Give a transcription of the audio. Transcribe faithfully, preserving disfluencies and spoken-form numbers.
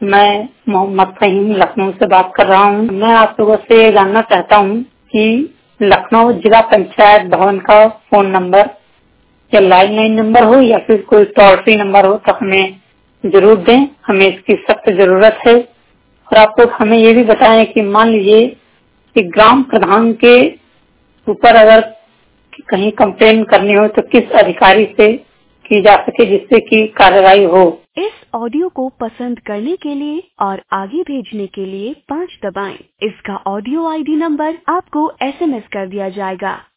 मैं मोहम्मद फहीम लखनऊ से बात कर रहा हूँ। मैं आप लोगों से ये जानना चाहता हूँ कि लखनऊ जिला पंचायत भवन का फोन नंबर या लैंडलाइन नंबर हो या फिर कोई टोल फ्री नंबर हो तो हमें जरूर दें, हमें इसकी सख्त जरूरत है। और आप लोग हमें ये भी बताएं कि मान लीजिए कि ग्राम प्रधान के ऊपर अगर कहीं कंप्लेन करनी हो तो किस अधिकारी से की जा सके जिससे कि कार्रवाई हो। इस ऑडियो को पसंद करने के लिए और आगे भेजने के लिए पाँच दबाएं। इसका ऑडियो आईडी नंबर आपको एसएमएस कर दिया जाएगा।